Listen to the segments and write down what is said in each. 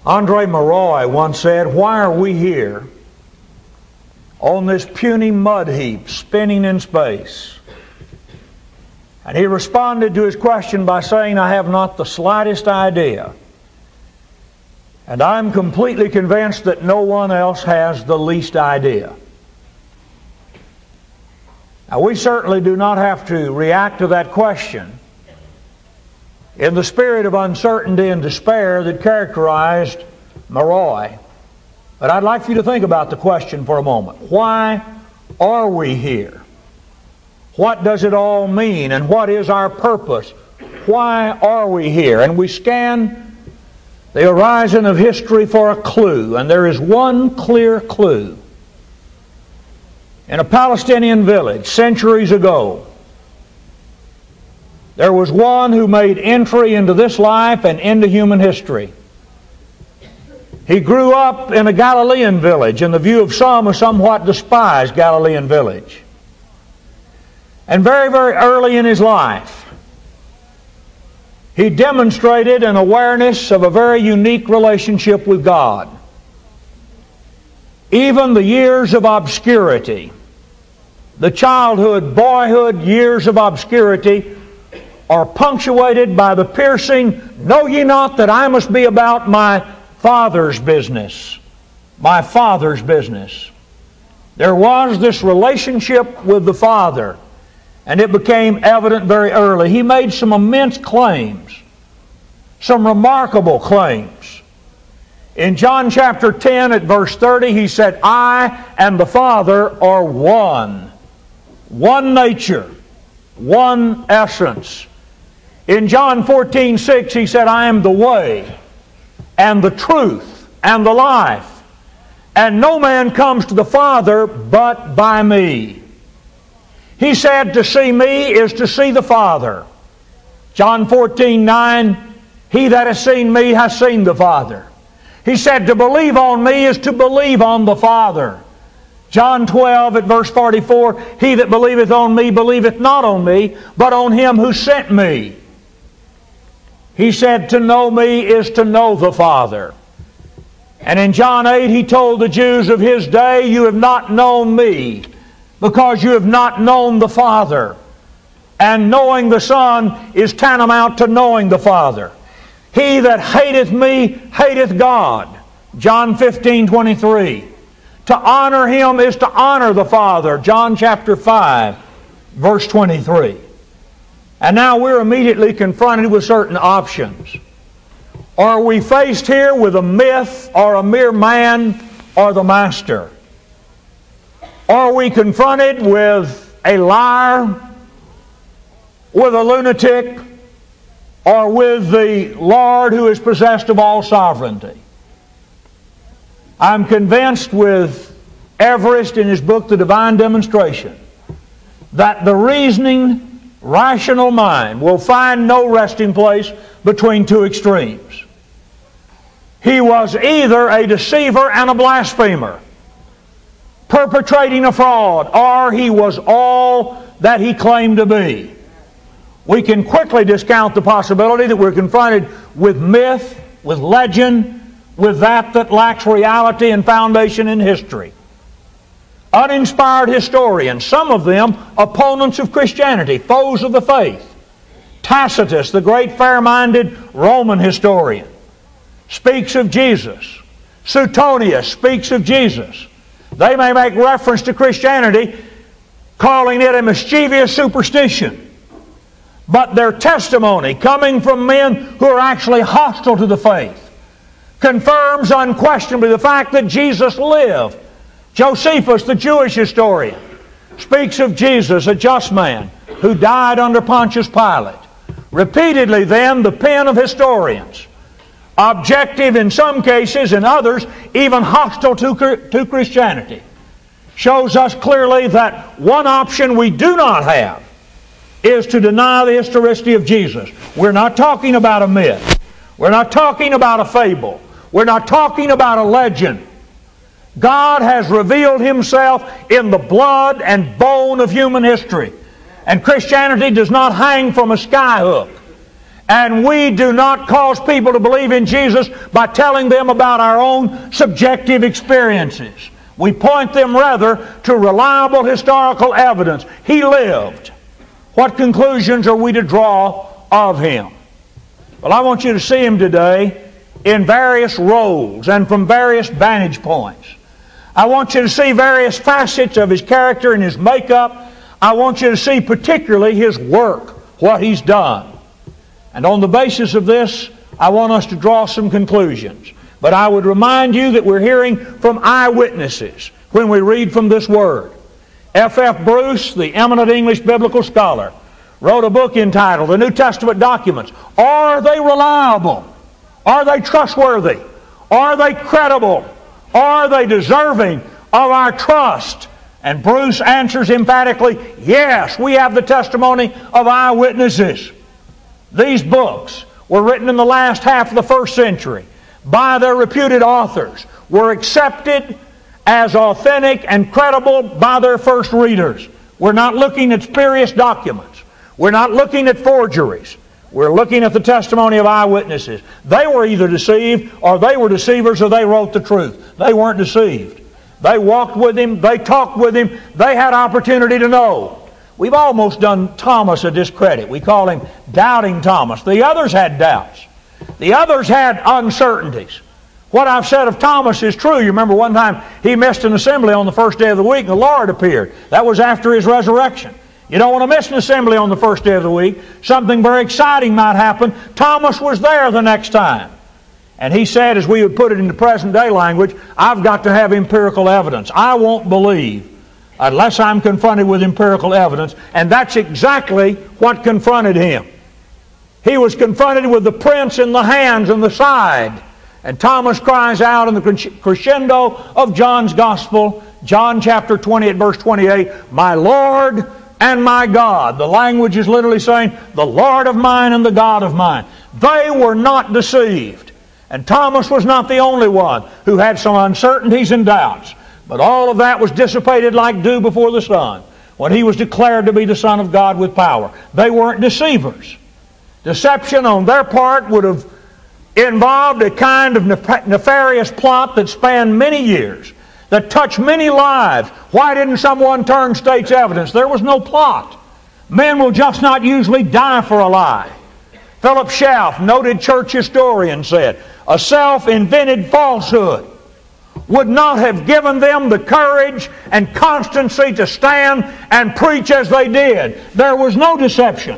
Andre Maroi once said, "Why are we here on this puny mud heap spinning in space?" And he responded to his question by saying, "I have not the slightest idea. And I'm completely convinced that no one else has the least idea." Now, we certainly do not have to react to that question in the spirit of uncertainty and despair that characterized Maroi. But I'd like for you to think about the question for a moment. Why are we here? What does it all mean? And what is our purpose? Why are we here? And we scan the horizon of history for a clue, and there is one clear clue. In a Palestinian village centuries ago, there was one who made entry into this life and into human history. He grew up in a Galilean village, in the view of some, a somewhat despised Galilean village. And very, very early in his life, he demonstrated an awareness of a very unique relationship with God. Even the years of obscurity, the childhood, boyhood years of obscurity, are punctuated by the piercing, "Know ye not that I must be about my Father's business?" My Father's business. There was this relationship with the Father, and it became evident very early. He made some immense claims, some remarkable claims. In John chapter 10 at verse 30, he said, "I and the Father are one." One nature, one essence. In John 14:6, he said, "I am the way and the truth and the life, and no man comes to the Father but by me." He said, "To see me is to see the Father." John 14:9, "He that has seen me has seen the Father." He said, "To believe on me is to believe on the Father." John 12 at verse 44, "He that believeth on me believeth not on me, but on him who sent me." He said, "To know me is to know the Father." And in John 8, he told the Jews of his day, "You have not known me, because you have not known the Father. And knowing the Son is tantamount to knowing the Father. He that hateth me hateth God." John 15:23. To honor Him is to honor the Father. John chapter 5, verse 23. And now we're immediately confronted with certain options. Are we faced here with a myth or a mere man or the Master? Are we confronted with a liar, with a lunatic, or with the Lord who is possessed of all sovereignty? I'm convinced with Everest in his book, The Divine Demonstration, that the reasoning, rational mind will find no resting place between two extremes. He was either a deceiver and a blasphemer, perpetrating a fraud, or he was all that he claimed to be. We can quickly discount the possibility that we're confronted with myth, with legend, with that lacks reality and foundation in history. Uninspired historians, some of them opponents of Christianity, foes of the faith. Tacitus, the great fair-minded Roman historian, speaks of Jesus. Suetonius speaks of Jesus. They may make reference to Christianity, calling it a mischievous superstition. But their testimony, coming from men who are actually hostile to the faith, confirms unquestionably the fact that Jesus lived. Josephus, the Jewish historian, speaks of Jesus, a just man, who died under Pontius Pilate. Repeatedly then, the pen of historians, objective in some cases, in others even hostile to Christianity, shows us clearly that one option we do not have is to deny the historicity of Jesus. We're not talking about a myth. We're not talking about a fable. We're not talking about a legend. God has revealed Himself in the blood and bone of human history. And Christianity does not hang from a skyhook And we do not cause people to believe in Jesus by telling them about our own subjective experiences. We point them rather to reliable historical evidence. He lived. What conclusions are we to draw of Him? Well, I want you to see Him today in various roles and from various vantage points. I want you to see various facets of His character and His makeup. I want you to see particularly His work, what He's done. And on the basis of this, I want us to draw some conclusions. But I would remind you that we're hearing from eyewitnesses when we read from this Word. F.F. Bruce, the eminent English biblical scholar, wrote a book entitled The New Testament Documents. Are they reliable? Are they trustworthy? Are they credible? Are they deserving of our trust? And Bruce answers emphatically, yes, we have the testimony of eyewitnesses. These books were written in the last half of the first century by their reputed authors, were accepted as authentic and credible by their first readers. We're not looking at spurious documents. We're not looking at forgeries. We're looking at the testimony of eyewitnesses. They were either deceived or they were deceivers or they wrote the truth. They weren't deceived. They walked with Him. They talked with Him. They had opportunity to know. We've almost done Thomas a discredit. We call him Doubting Thomas. The others had doubts. The others had uncertainties. What I've said of Thomas is true. You remember one time he missed an assembly on the first day of the week and the Lord appeared. That was after His resurrection. You don't want to miss an assembly on the first day of the week. Something very exciting might happen. Thomas was there the next time. And he said, as we would put it into present day language, I've got to have empirical evidence. I won't believe unless I'm confronted with empirical evidence. And that's exactly what confronted him. He was confronted with the prints in the hands and the side. And Thomas cries out in the crescendo of John's Gospel, John chapter 20 at verse 28, my Lord and my God. The language is literally saying, the Lord of mine and the God of mine. They were not deceived. And Thomas was not the only one who had some uncertainties and doubts. But all of that was dissipated like dew before the sun when He was declared to be the Son of God with power. They weren't deceivers. Deception on their part would have involved a kind of nefarious plot that spanned many years, that touched many lives. Why didn't someone turn state's evidence? There was no plot. Men will just not usually die for a lie. Philip Schaff, noted church historian, said, a self-invented falsehood would not have given them the courage and constancy to stand and preach as they did. There was no deception.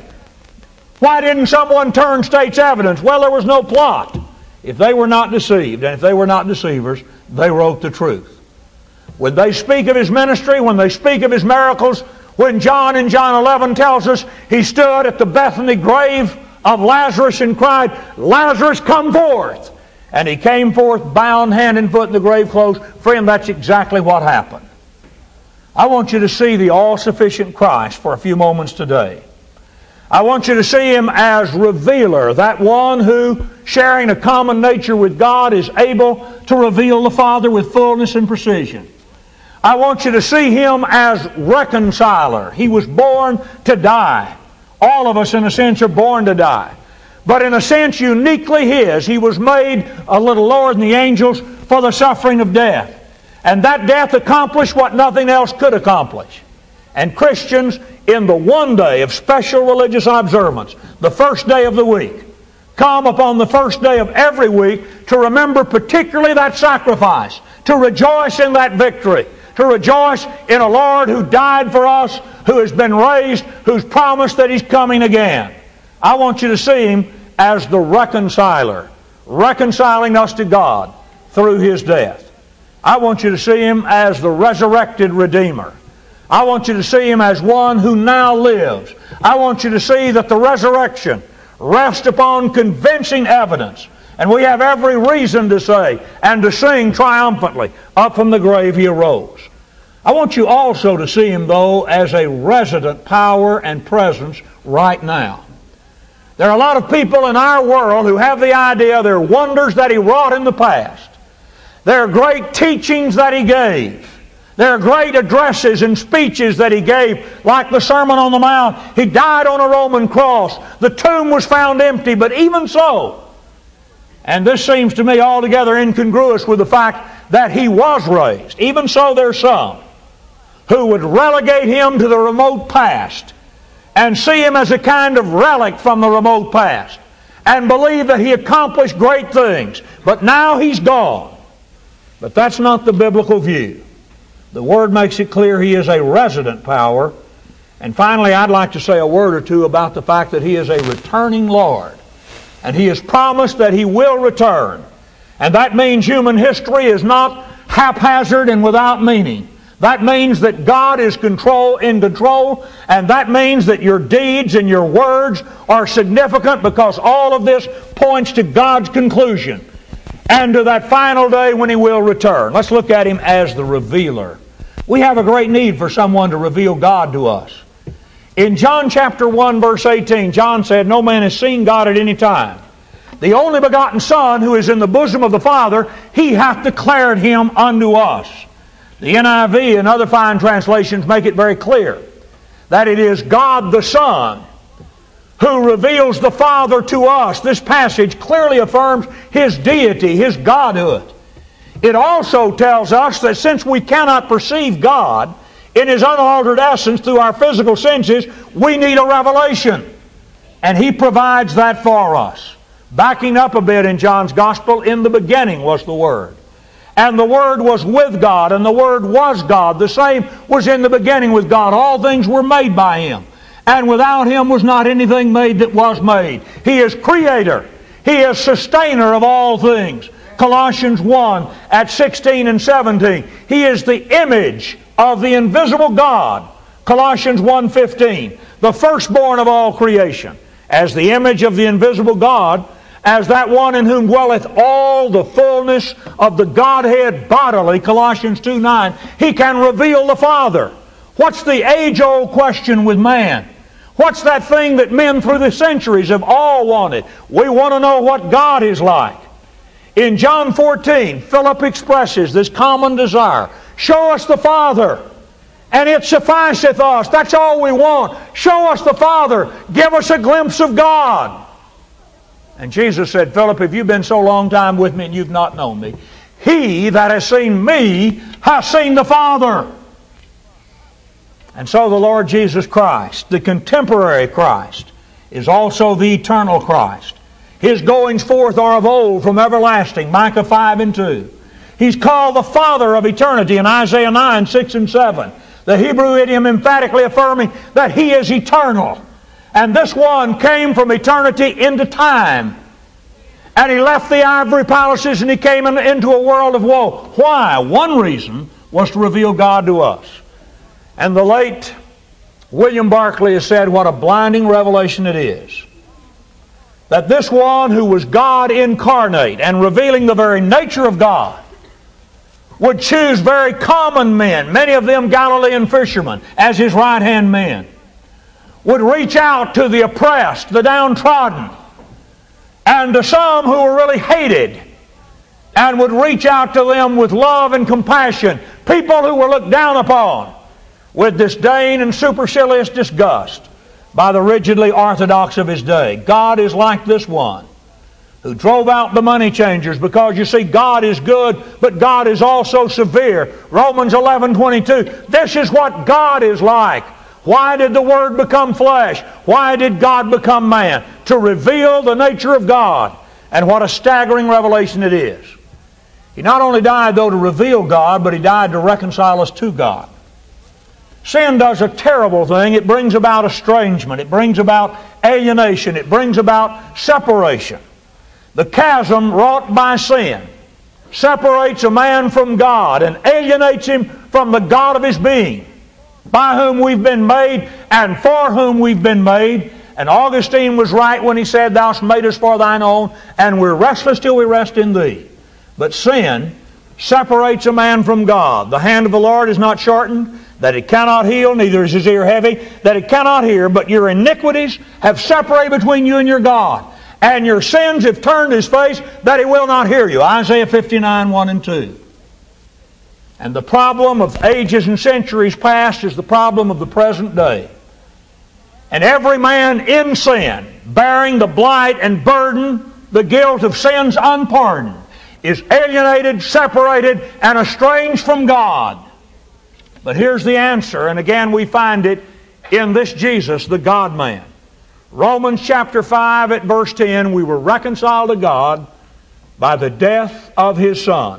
Why didn't someone turn state's evidence? Well, there was no plot. If they were not deceived, and if they were not deceivers, they wrote the truth. When they speak of His ministry, when they speak of His miracles, when John in John 11 tells us He stood at the Bethany grave of Lazarus and cried, Lazarus, come forth! And he came forth bound hand and foot in the grave clothes. Friend, that's exactly what happened. I want you to see the all-sufficient Christ for a few moments today. I want you to see Him as revealer, that one who, sharing a common nature with God, is able to reveal the Father with fullness and precision. I want you to see Him as reconciler. He was born to die. All of us, in a sense, are born to die. But in a sense uniquely His. He was made a little lower than the angels for the suffering of death. And that death accomplished what nothing else could accomplish. And Christians, in the one day of special religious observance, the first day of the week, come upon the first day of every week to remember particularly that sacrifice, to rejoice in that victory, to rejoice in a Lord who died for us, who has been raised, who's promised that He's coming again. I want you to see Him as the reconciler, reconciling us to God through His death. I want you to see Him as the resurrected Redeemer. I want you to see Him as one who now lives. I want you to see that the resurrection rests upon convincing evidence. And we have every reason to say and to sing triumphantly, up from the grave He arose. I want you also to see Him, though, as a resident power and presence right now. There are a lot of people in our world who have the idea there are wonders that He wrought in the past. There are great teachings that He gave. There are great addresses and speeches that He gave, like the Sermon on the Mount. He died on a Roman cross. The tomb was found empty, but even so, and this seems to me altogether incongruous with the fact that He was raised. Even so, there are some who would relegate Him to the remote past and see Him as a kind of relic from the remote past and believe that He accomplished great things, but now He's gone. But that's not the biblical view. The Word makes it clear He is a resident power. And finally, I'd like to say a word or two about the fact that He is a returning Lord. And He has promised that He will return. And that means human history is not haphazard and without meaning. That means that God is in control, and that means that your deeds and your words are significant, because all of this points to God's conclusion and to that final day when He will return. Let's look at Him as the revealer. We have a great need for someone to reveal God to us. In John chapter 1, verse 18, John said, "No man has seen God at any time. The only begotten Son, who is in the bosom of the Father, He hath declared Him unto us." The NIV and other fine translations make it very clear that it is God the Son who reveals the Father to us. This passage clearly affirms His deity, His Godhood. It also tells us that since we cannot perceive God in His unaltered essence through our physical senses, we need a revelation. And He provides that for us. Backing up a bit in John's Gospel, in the beginning was the Word. And the Word was with God, and the Word was God. The same was in the beginning with God. All things were made by Him, and without Him was not anything made that was made. He is Creator. He is Sustainer of all things. Colossians 1 at 16 and 17. He is the image of the invisible God. Colossians 1:15. The firstborn of all creation. As the image of the invisible God, as that one in whom dwelleth all the fullness of the Godhead bodily, Colossians 2:9, He can reveal the Father. What's the age-old question with man? What's that thing that men through the centuries have all wanted? We want to know what God is like. In John 14, Philip expresses this common desire. Show us the Father, and it sufficeth us. That's all we want. Show us the Father. Give us a glimpse of God. And Jesus said, Philip, if you've been so long time with me and you've not known me, he that has seen me has seen the Father. And so the Lord Jesus Christ, the contemporary Christ, is also the eternal Christ. His goings forth are of old, from everlasting, Micah 5 and 2. He's called the Father of eternity in Isaiah 9, 6 and 7. The Hebrew idiom emphatically affirming that He is eternal. And this one came from eternity into time. And He left the ivory palaces and He came into a world of woe. Why? One reason was to reveal God to us. And the late William Barclay has said what a blinding revelation it is. That this one who was God incarnate and revealing the very nature of God would choose very common men, many of them Galilean fishermen, as His right-hand men, would reach out to the oppressed, the downtrodden, and to some who were really hated, and would reach out to them with love and compassion, people who were looked down upon with disdain and supercilious disgust by the rigidly orthodox of His day. God is like this one who drove out the money changers, because you see, God is good, but God is also severe. Romans 11:22. This is what God is like. Why did the Word become flesh? Why did God become man? To reveal the nature of God. And what a staggering revelation it is. He not only died, though, to reveal God, but He died to reconcile us to God. Sin does a terrible thing. It brings about estrangement. It brings about alienation. It brings about separation. The chasm wrought by sin separates a man from God and alienates him from the God of his being, by whom we've been made and for whom we've been made. And Augustine was right when he said, Thou hast made us for Thine own, and we're restless till we rest in Thee. But sin separates a man from God. The hand of the Lord is not shortened, that it cannot heal, neither is His ear heavy, that it cannot hear, but your iniquities have separated between you and your God, and your sins have turned His face, that He will not hear you. Isaiah 59, 1 and 2. And the problem of ages and centuries past is the problem of the present day. And every man in sin, bearing the blight and burden, the guilt of sins unpardoned, is alienated, separated, and estranged from God. But here's the answer, and again we find it in this Jesus, the God-man. Romans chapter 5 at verse 10, we were reconciled to God by the death of His Son.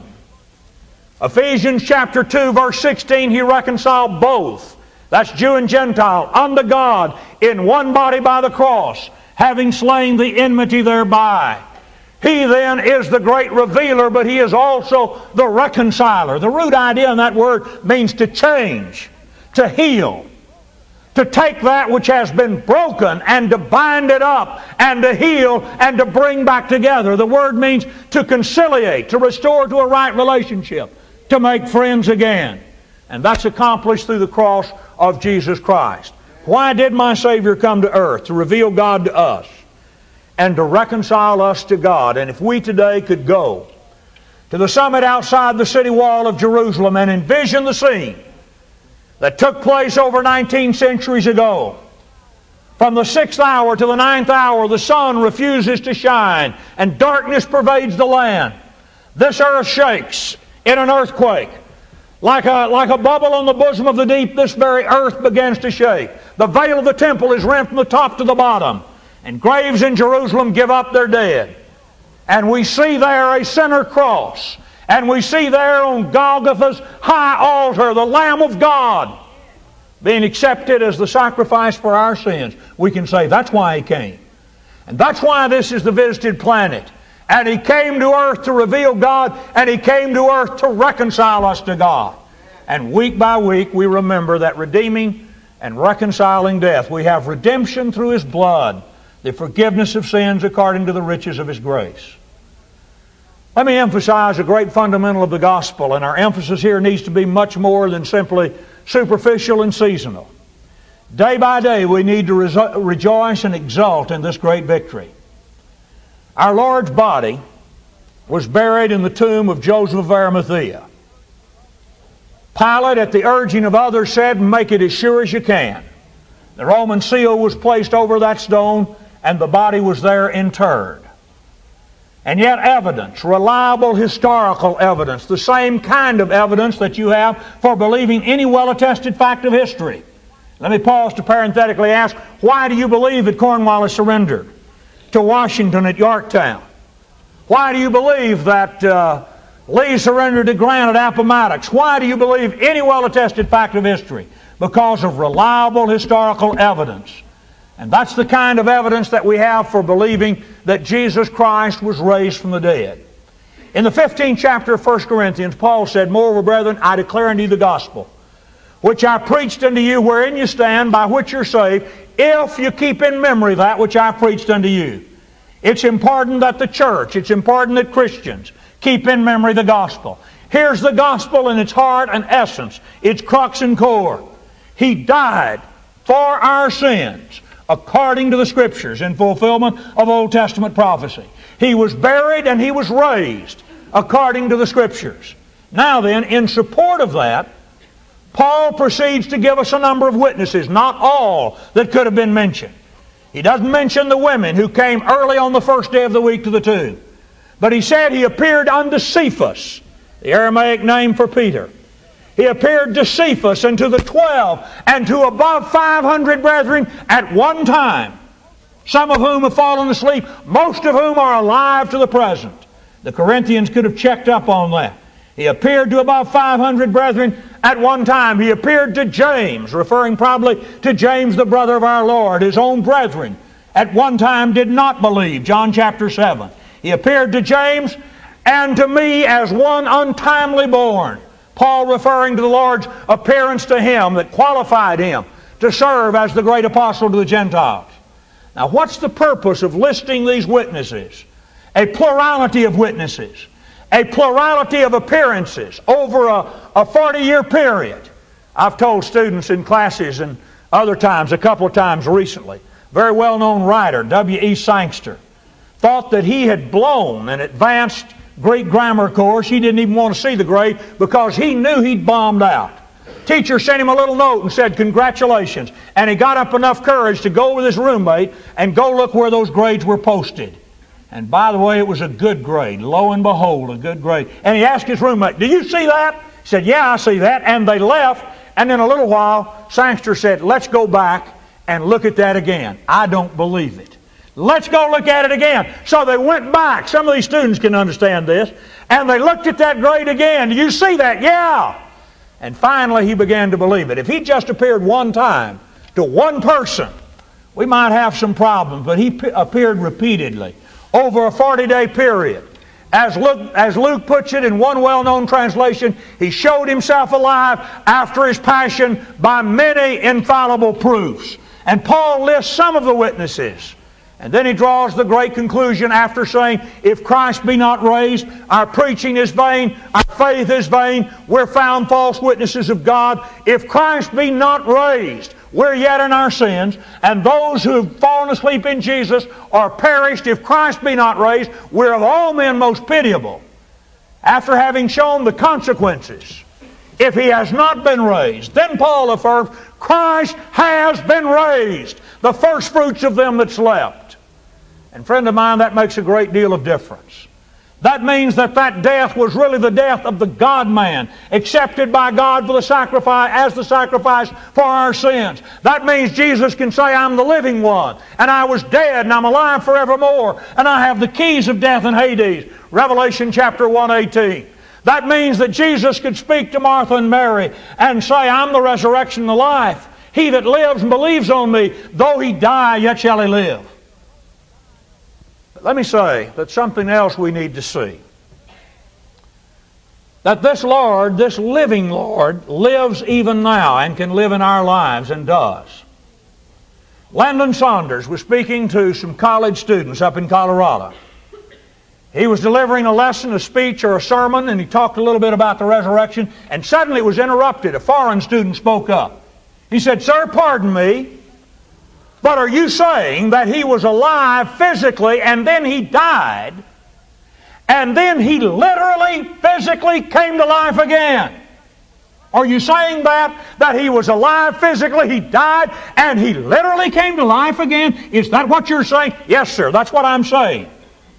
Ephesians chapter 2 verse 16, He reconciled both, that's Jew and Gentile, unto God in one body by the cross, having slain the enmity thereby. He then is the great revealer, but He is also the reconciler. The root idea in that word means to change, to heal, to take that which has been broken and to bind it up and to heal and to bring back together. The word means to conciliate, to restore to a right relationship, to make friends again. And that's accomplished through the cross of Jesus Christ. Why did my Savior come to earth? To reveal God to us and to reconcile us to God. And if we today could go to the summit outside the city wall of Jerusalem and envision the scene that took place over 19 centuries ago. From the 6th hour to the 9th hour, the sun refuses to shine, and darkness pervades the land. This earth shakes in an earthquake. Like a bubble on the bosom of the deep, this very earth begins to shake. The veil of the temple is rent from the top to the bottom, and graves in Jerusalem give up their dead. And we see there a center cross. And we see there on Golgotha's high altar the Lamb of God being accepted as the sacrifice for our sins. We can say that's why He came. And that's why this is the visited planet. And He came to earth to reveal God, and He came to earth to reconcile us to God. And week by week we remember that redeeming and reconciling death. We have redemption through His blood, the forgiveness of sins according to the riches of His grace. Let me emphasize a great fundamental of the gospel, and our emphasis here needs to be much more than simply superficial and seasonal. Day by day we need to rejoice and exult in this great victory. Our Lord's body was buried in the tomb of Joseph of Arimathea. Pilate, at the urging of others, said, "Make it as sure as you can." The Roman seal was placed over that stone, and the body was there interred. And yet evidence, reliable historical evidence, the same kind of evidence that you have for believing any well-attested fact of history. Let me pause to parenthetically ask, why do you believe that Cornwallis surrendered to Washington at Yorktown? Why do you believe that Lee surrendered to Grant at Appomattox? Why do you believe any well-attested fact of history? Because of reliable historical evidence. And that's the kind of evidence that we have for believing that Jesus Christ was raised from the dead. In the 15th chapter of 1 Corinthians, Paul said, "Moreover, brethren, I declare unto you the gospel, which I preached unto you, wherein you stand, by which you're saved, if you keep in memory that which I preached unto you." It's important that the church, it's important that Christians keep in memory the gospel. Here's the gospel in its heart and essence, its crux and core. He died for our sins, according to the Scriptures, in fulfillment of Old Testament prophecy. He was buried and He was raised, according to the Scriptures. Now then, in support of that, Paul proceeds to give us a number of witnesses, not all that could have been mentioned. He doesn't mention the women who came early on the first day of the week to the tomb. But he said he appeared unto Cephas, the Aramaic name for Peter. He appeared to Cephas and to the 12 and to above 500 brethren at one time, some of whom have fallen asleep, most of whom are alive to the present. The Corinthians could have checked up on that. He appeared to above 500 brethren at one time. He appeared to James, referring probably to James, the brother of our Lord. His own brethren at one time did not believe. John chapter 7. He appeared to James and to me as one untimely born. Paul referring to the Lord's appearance to him that qualified him to serve as the great apostle to the Gentiles. Now, what's the purpose of listing these witnesses? A plurality of witnesses. A plurality of appearances over a 40-year period. I've told students in classes and other times, a couple of times recently, very well-known writer, W.E. Sangster, thought that he had blown and advanced Greek grammar course. He didn't even want to see the grade because he knew he'd bombed out. Teacher sent him a little note and said, "Congratulations." And he got up enough courage to go with his roommate and go look where those grades were posted. And by the way, it was a good grade. Lo and behold, a good grade. And he asked his roommate, "Do you see that?" He said, "Yeah, I see that." And they left. And in a little while, Sangster said, "Let's go back and look at that again. I don't believe it. Let's go look at it again." So they went back. Some of these students can understand this. And they looked at that grade again. "Do you see that?" "Yeah." And finally he began to believe it. If he just appeared one time to one person, we might have some problems. But he appeared repeatedly over a 40-day period. As Luke puts it in one well-known translation, he showed himself alive after his passion by many infallible proofs. And Paul lists some of the witnesses. And then he draws the great conclusion after saying, if Christ be not raised, our preaching is vain, our faith is vain, we're found false witnesses of God. If Christ be not raised, we're yet in our sins, and those who have fallen asleep in Jesus are perished. If Christ be not raised, we're of all men most pitiable. After having shown the consequences, if He has not been raised, then Paul affirms, Christ has been raised, the first fruits of them that slept. And friend of mine, that makes a great deal of difference. That means that death was really the death of the God-man, accepted by God for the sacrifice, as the sacrifice for our sins. That means Jesus can say, I'm the living one, and I was dead, and I'm alive forevermore, and I have the keys of death and Hades. Revelation chapter 1:18. That means that Jesus could speak to Martha and Mary and say, I'm the resurrection and the life. He that lives and believes on me, though he die, yet shall he live. But let me say that something else we need to see. That this Lord, this living Lord, lives even now and can live in our lives and does. Landon Saunders was speaking to some college students up in Colorado. He was delivering a lesson, a speech, or a sermon, and he talked a little bit about the resurrection, and suddenly it was interrupted. A foreign student spoke up. He said, "Sir, pardon me, but are you saying that he was alive physically and then he died, and then he literally, physically came to life again? Are you saying that he was alive physically, he died, and he literally came to life again? Is that what you're saying?" "Yes, sir, that's what I'm saying."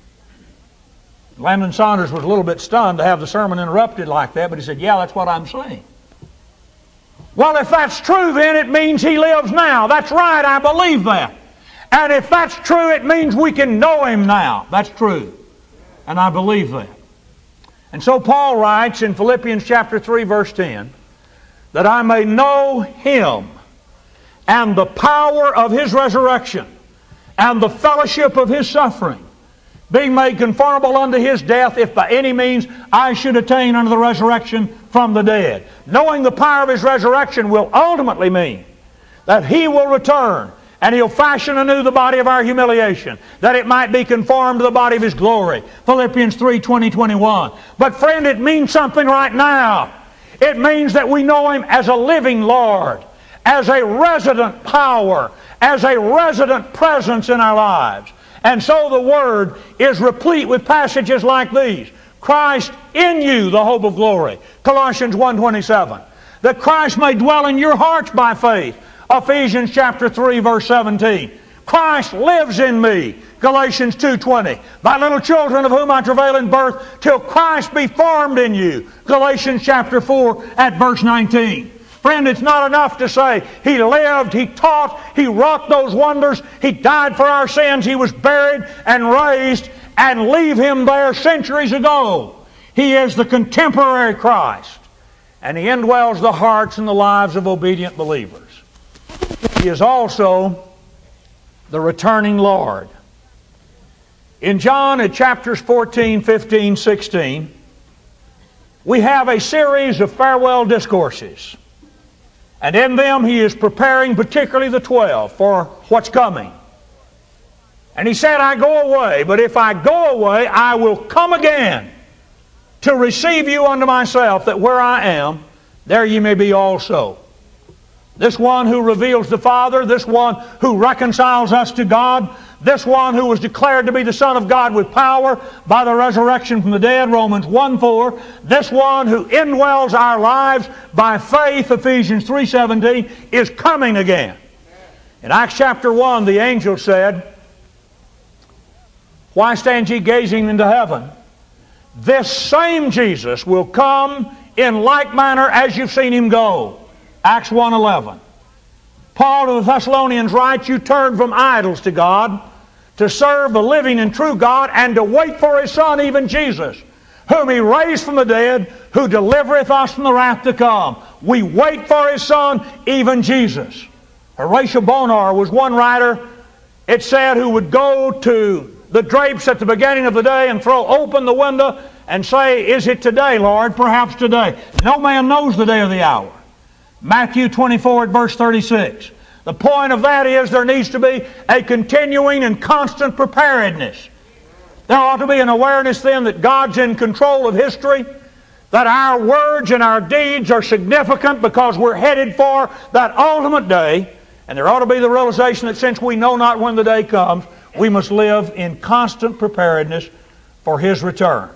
Landon Saunders was a little bit stunned to have the sermon interrupted like that, but he said, "Yeah, that's what I'm saying." "Well, if that's true, then it means he lives now." "That's right, I believe that." "And if that's true, it means we can know him now." "That's true, and I believe that." And so Paul writes in Philippians chapter 3, verse 10, that I may know him and the power of his resurrection and the fellowship of his suffering, being made conformable unto his death, if by any means I should attain unto the resurrection from the dead. Knowing the power of his resurrection will ultimately mean that he will return and he'll fashion anew the body of our humiliation, that it might be conformed to the body of his glory. Philippians 3, 20, 21. But friend, it means something right now. It means that we know him as a living Lord, as a resident power, as a resident presence in our lives. And so the Word is replete with passages like these. Christ in you, the hope of glory. Colossians 1:27. That Christ may dwell in your hearts by faith. Ephesians chapter 3, verse 17. Christ lives in me. Galatians 2:20. My little children, of whom I travail in birth, till Christ be formed in you. Galatians chapter 4 at verse 19. Friend, it's not enough to say He lived, He taught, He wrought those wonders, He died for our sins, He was buried and raised, and leave Him there centuries ago. He is the contemporary Christ, and He indwells the hearts and the lives of obedient believers. He is also the returning Lord. In John, at chapters 14, 15, 16, we have a series of farewell discourses. And in them He is preparing particularly the 12 for what's coming. And He said, I go away, but if I go away, I will come again to receive you unto myself, that where I am, there ye may be also. This one who reveals the Father, this one who reconciles us to God, this one who was declared to be the Son of God with power by the resurrection from the dead, Romans 1:4, this one who indwells our lives by faith, Ephesians 3:17, is coming again. In Acts chapter 1, the angel said, "Why stand ye gazing into heaven? This same Jesus will come in like manner as you've seen Him go." Acts 1:11. Paul to the Thessalonians writes, "You turn from idols to God, to serve the living and true God, and to wait for His Son, even Jesus, whom He raised from the dead, who delivereth us from the wrath to come." We wait for His Son, even Jesus. Horatio Bonar was one writer, it said, who would go to the drapes at the beginning of the day and throw open the window and say, "Is it today, Lord? Perhaps today." No man knows the day or the hour. Matthew 24 at verse 36. The point of that is there needs to be a continuing and constant preparedness. There ought to be an awareness then that God's in control of history, that our words and our deeds are significant because we're headed for that ultimate day, and there ought to be the realization that since we know not when the day comes, we must live in constant preparedness for His return.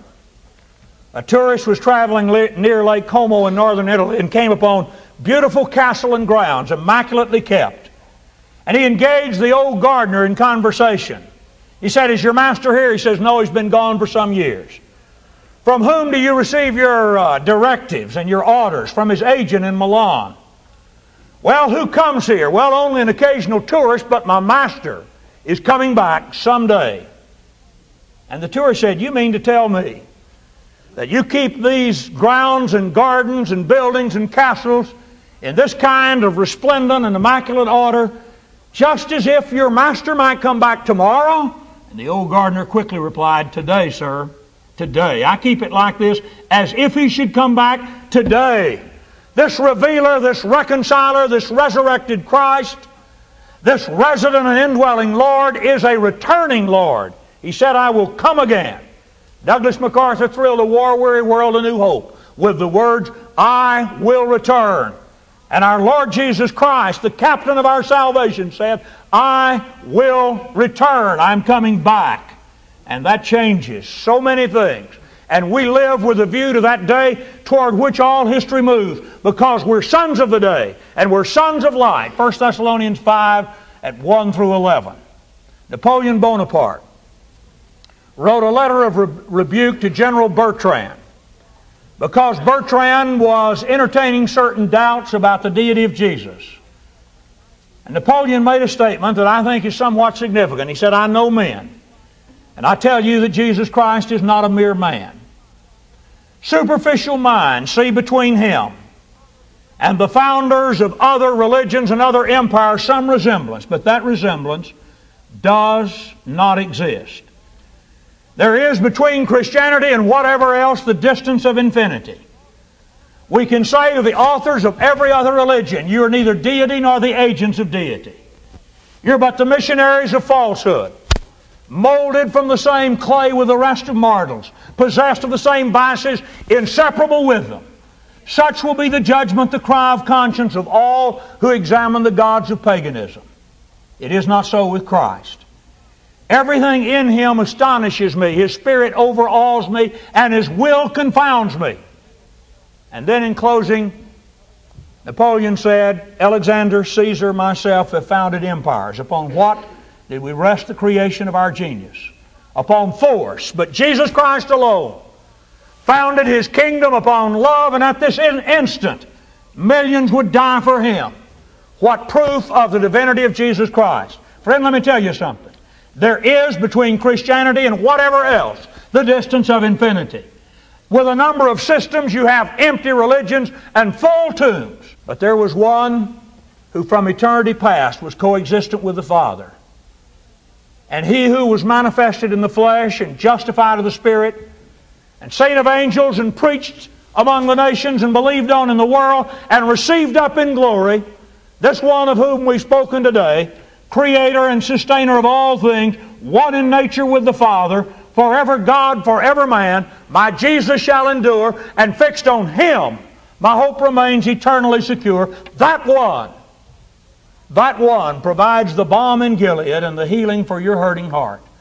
A tourist was traveling near Lake Como in northern Italy and came upon beautiful castle and grounds, immaculately kept. And he engaged the old gardener in conversation. He said, "Is your master here?" He says, "No, he's been gone for some years." "From whom do you receive your directives and your orders?" "From his agent in Milan." "Well, who comes here?" "Well, only an occasional tourist, but my master is coming back someday." And the tourist said, "You mean to tell me that you keep these grounds and gardens and buildings and castles in this kind of resplendent and immaculate order just as if your master might come back tomorrow?" And the old gardener quickly replied, "Today, sir, today. I keep it like this, as if He should come back today. This revealer, this reconciler, this resurrected Christ, this resident and indwelling Lord is a returning Lord. He said, 'I will come again.'" Douglas MacArthur thrilled a war-weary world a new hope with the words, "I will return." And our Lord Jesus Christ, the captain of our salvation, said, "I will return. I'm coming back." And that changes so many things. And we live with a view to that day toward which all history moves, because we're sons of the day and we're sons of light. 1 Thessalonians 5 at 1 through 11. Napoleon Bonaparte wrote a letter of rebuke to General Bertrand, because Bertrand was entertaining certain doubts about the deity of Jesus. And Napoleon made a statement that I think is somewhat significant. He said, "I know men, and I tell you that Jesus Christ is not a mere man. Superficial minds see between Him and the founders of other religions and other empires some resemblance, but that resemblance does not exist. There is between Christianity and whatever else the distance of infinity. We can say to the authors of every other religion, you are neither deity nor the agents of deity. You're but the missionaries of falsehood, molded from the same clay with the rest of mortals, possessed of the same vices, inseparable with them. Such will be the judgment, the cry of conscience of all who examine the gods of paganism. It is not so with Christ. Everything in Him astonishes me. His Spirit overawes me, and His will confounds me." And then in closing, Napoleon said, "Alexander, Caesar, myself have founded empires. Upon what did we rest the creation of our genius? Upon force. But Jesus Christ alone founded His kingdom upon love, and at this instant, millions would die for Him." What proof of the divinity of Jesus Christ? Friend, let me tell you something. There is between Christianity and whatever else the distance of infinity. With a number of systems, you have empty religions and full tombs. But there was one who from eternity past was coexistent with the Father. And He who was manifested in the flesh and justified of the Spirit and seen of angels and preached among the nations and believed on in the world and received up in glory, this one of whom we've spoken today, Creator and Sustainer of all things, one in nature with the Father, forever God, forever man, my Jesus shall endure, and fixed on Him, my hope remains eternally secure. That one That one provides the balm in Gilead and the healing for your hurting heart.